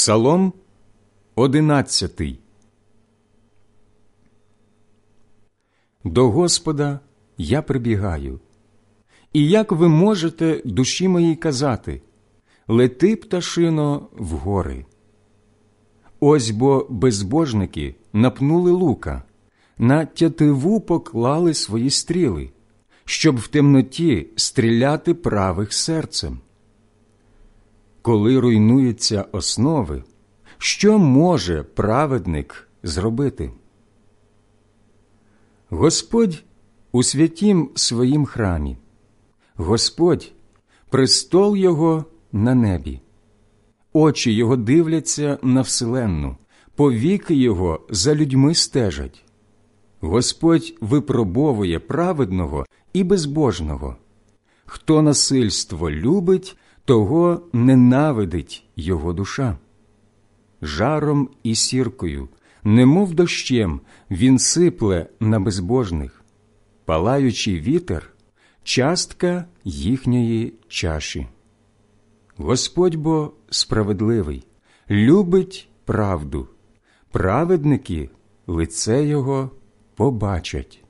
Псалом 11. До Господа я прибігаю. І як ви можете душі моїй казати: лети, пташино, в гори? Ось бо безбожники напнули лука, на тятиву поклали свої стріли, щоб в темноті стріляти правих серцем. Коли руйнуються основи, що може праведник зробити? Господь у святім своїм храмі, Господь – престол Його на небі. Очі Його дивляться на вселенну, повіки Його за людьми стежать. Господь випробовує праведного і безбожного. Хто насильство любить, того ненавидить його душа. Жаром і сіркою, немов дощем, він сипле на безбожних. Палаючий вітер – частка їхньої чаші. Господь бо справедливий, любить правду. Праведники лице Його побачать.